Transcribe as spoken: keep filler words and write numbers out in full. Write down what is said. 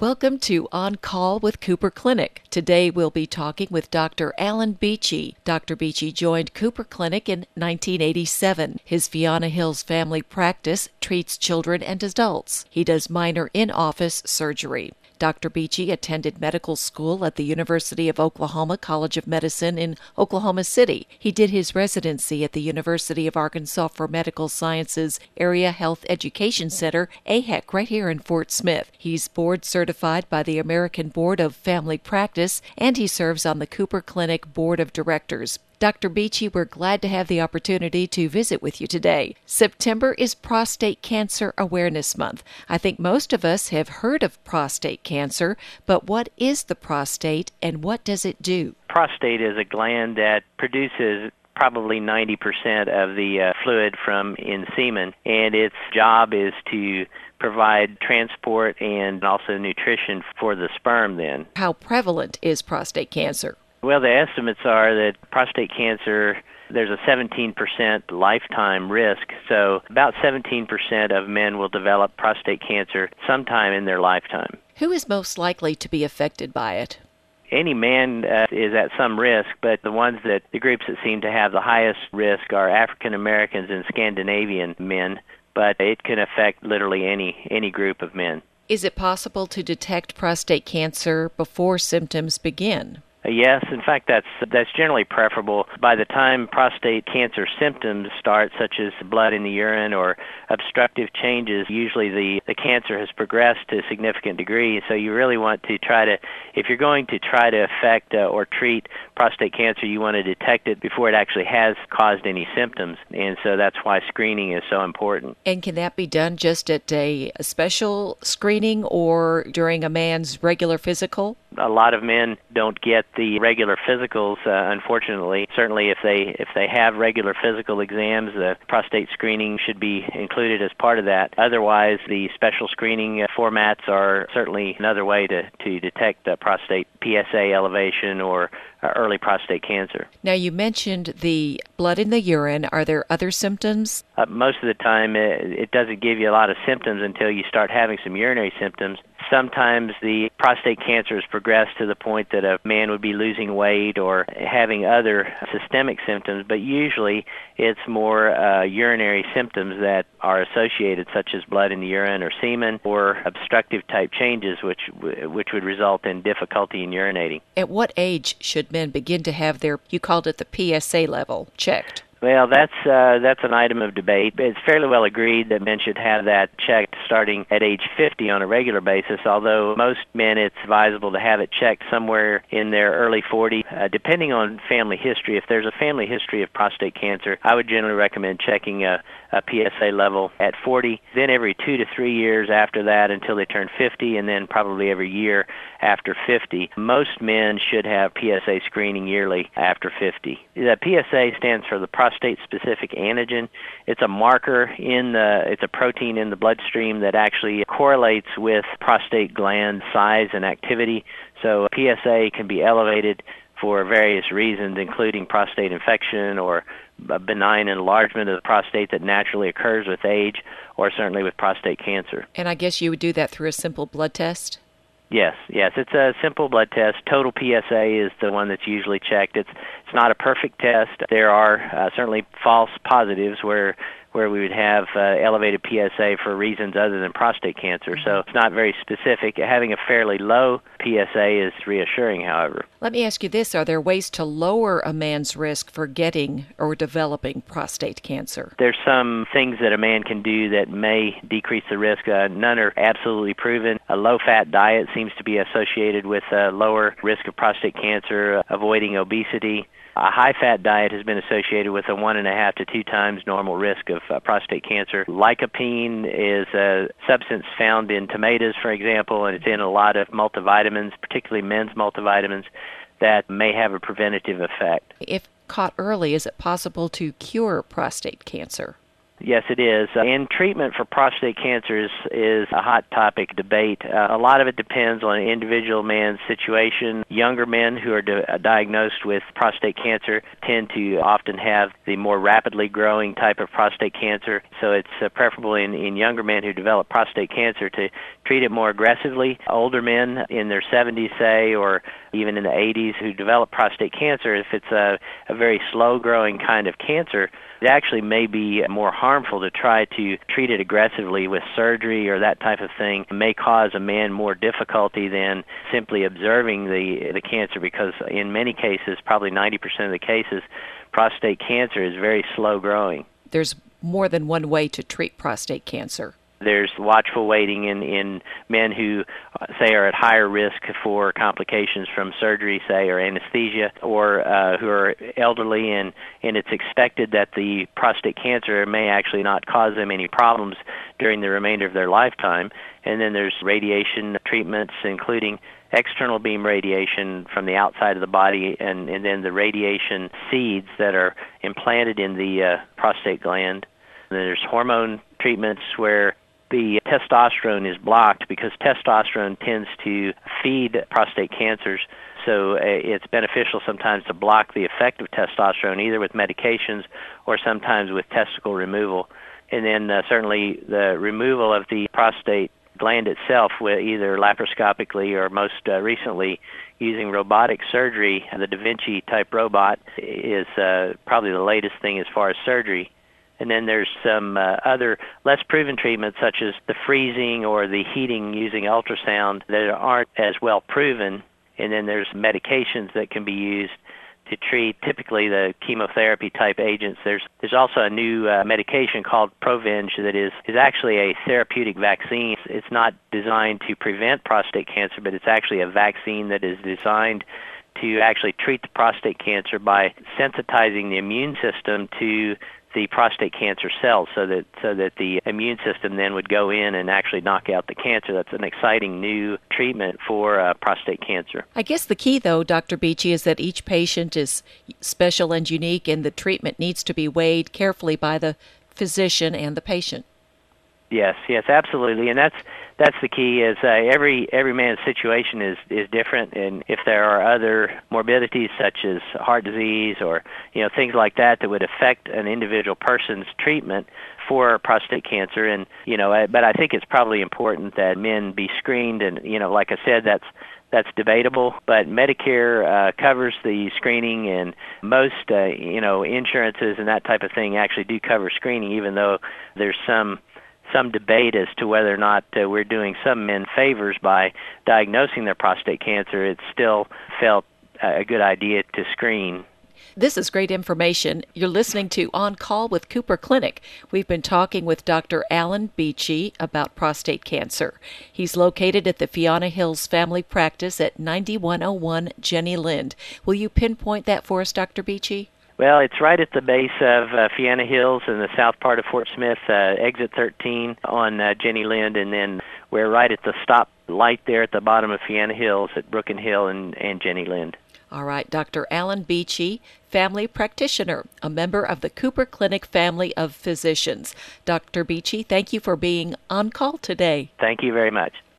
Welcome to On Call with Cooper Clinic. Today we'll be talking with Doctor Alan Beachy. Doctor Beachy joined Cooper Clinic in nineteen eighty-seven. His Fiona Hills family practice treats children and adults. He does minor in-office surgery. Doctor Beachy attended medical school at the University of Oklahoma College of Medicine in Oklahoma City. He did his residency at the University of Arkansas for Medical Sciences Area Health Education Center, A H E C, right here in Fort Smith. He's board certified by the American Board of Family Practice, and he serves on the Cooper Clinic Board of Directors. Doctor Beachy, we're glad to have the opportunity to visit with you today. September is Prostate Cancer Awareness Month. I think most of us have heard of prostate cancer, but what is the prostate and what does it do? Prostate is a gland that produces probably ninety percent of the uh, fluid from in semen, and its job is to provide transport and also nutrition for the sperm then. How prevalent is prostate cancer? Well, the estimates are that prostate cancer, there's a seventeen percent lifetime risk, so about seventeen percent of men will develop prostate cancer sometime in their lifetime. Who is most likely to be affected by it? Any man uh, is at some risk, but the ones that, the groups that seem to have the highest risk are African Americans and Scandinavian men, but it can affect literally any, any group of men. Is it possible to detect prostate cancer before symptoms begin? Yes, in fact, that's that's generally preferable. By the time prostate cancer symptoms start, such as blood in the urine or obstructive changes, usually the, the cancer has progressed to a significant degree. So you really want to try to, if you're going to try to affect uh, or treat prostate cancer, you want to detect it before it actually has caused any symptoms. And so that's why screening is so important. And can that be done just at a, a special screening or during a man's regular physical? A lot of men don't get the regular physicals, uh, unfortunately. Certainly if they if they have regular physical exams, the prostate screening should be included as part of that. Otherwise, the special screening uh, formats are certainly another way to, to detect uh, prostate P S A elevation or uh, early prostate cancer. Now, you mentioned the blood in the urine. Are there other symptoms? Uh, most of the time, it, it doesn't give you a lot of symptoms until you start having some urinary symptoms. Sometimes the prostate cancer has progressed to the point that a man would be losing weight or having other systemic symptoms, but usually it's more uh, urinary symptoms that are associated, such as blood in the urine or semen or obstructive type changes, which which would result in difficulty in urinating. At what age should men begin to have their, you called it the P S A level, checked? Well, that's uh, that's an item of debate. It's fairly well agreed that men should have that checked starting at age fifty on a regular basis, although most men it's advisable to have it checked somewhere in their early forties, uh, depending on family history. If there's a family history of prostate cancer, I would generally recommend checking a, a P S A level at forty, then every two to three years after that until they turn fifty, and then probably every year after fifty. Most men should have P S A screening yearly after fifty. The P S A stands for the prostate-specific antigen. It's a marker in the, it's a protein in the bloodstream that actually correlates with prostate gland size and activity. So P S A can be elevated for various reasons, including prostate infection or a benign enlargement of the prostate that naturally occurs with age, or certainly with prostate cancer. And I guess you would do that through a simple blood test? Yes, yes. It's a simple blood test. Total P S A is the one that's usually checked. It's it's not a perfect test. There are uh, certainly false positives where where we would have uh, elevated P S A for reasons other than prostate cancer. So it's not very specific. Having a fairly low P S A is reassuring, however. Let me ask you this. Are there ways to lower a man's risk for getting or developing prostate cancer? There's some things that a man can do that may decrease the risk. Uh, none are absolutely proven. A low-fat diet seems to be associated with a lower risk of prostate cancer, uh, avoiding obesity. A high-fat diet has been associated with a one and a half to two times normal risk of uh, prostate cancer. Lycopene is a substance found in tomatoes, for example, and it's in a lot of multivitamins, particularly men's multivitamins, that may have a preventative effect. If caught early, is it possible to cure prostate cancer? Yes, it is. Uh, and treatment for prostate cancer is, is a hot topic debate. Uh, a lot of it depends on an individual man's situation. Younger men who are di- diagnosed with prostate cancer tend to often have the more rapidly growing type of prostate cancer. So it's uh, preferable in, in younger men who develop prostate cancer to treat it more aggressively. Older men in their seventies, say, or even in the eighties who develop prostate cancer, if it's a, a very slow-growing kind of cancer, it actually may be more harmful to try to treat it aggressively with surgery or that type of thing. It may cause a man more difficulty than simply observing the, the cancer, because in many cases, probably ninety percent of the cases, prostate cancer is very slow-growing. There's more than one way to treat prostate cancer. There's watchful waiting in, in men who, uh, say, are at higher risk for complications from surgery, say, or anesthesia, or uh, who are elderly, and, and it's expected that the prostate cancer may actually not cause them any problems during the remainder of their lifetime. And then there's radiation treatments, including external beam radiation from the outside of the body, and, and then the radiation seeds that are implanted in the uh, prostate gland. And then there's hormone treatments where the testosterone is blocked, because testosterone tends to feed prostate cancers. So uh, it's beneficial sometimes to block the effect of testosterone, either with medications or sometimes with testicle removal. And then uh, certainly the removal of the prostate gland itself, with either laparoscopically or most uh, recently using robotic surgery. The Da Vinci type robot is uh, probably the latest thing as far as surgery. And then there's some uh, other less proven treatments, such as the freezing or the heating using ultrasound, that aren't as well proven. And then there's medications that can be used to treat typically the chemotherapy type agents. There's there's also a new uh, medication called Provenge that is, is actually a therapeutic vaccine. It's not designed to prevent prostate cancer, but it's actually a vaccine that is designed to actually treat the prostate cancer by sensitizing the immune system to the prostate cancer cells, so that so that the immune system then would go in and actually knock out the cancer. That's an exciting new treatment for uh, prostate cancer. I guess the key, though, Doctor Beachy, is that each patient is special and unique, and the treatment needs to be weighed carefully by the physician and the patient. Yes, yes, absolutely, and that's that's the key. Is uh, every every man's situation is is different, and if there are other morbidities such as heart disease or you know things like that that would affect an individual person's treatment for prostate cancer, and you know, but I think it's probably important that men be screened, and you know, like I said, that's. That's debatable, but Medicare uh, covers the screening, and most, uh, you know, insurances and that type of thing actually do cover screening, even though there's some some debate as to whether or not uh, we're doing some men favors by diagnosing their prostate cancer. It's still felt a good idea to screen. This is great information. You're listening to On Call with Cooper Clinic. We've been talking with Doctor Alan Beachy about prostate cancer. He's located at the Fianna Hills Family Practice at ninety-one oh one Jenny Lind. Will you pinpoint that for us, Doctor Beachy? Well, it's right at the base of uh, Fianna Hills in the south part of Fort Smith, uh, exit thirteen on uh, Jenny Lind, and then we're right at the stop light there at the bottom of Fianna Hills at Broken Hill and, and Jenny Lind. All right, Doctor Alan Beachy, family practitioner, a member of the Cooper Clinic family of physicians. Doctor Beachy, thank you for being on call today. Thank you very much.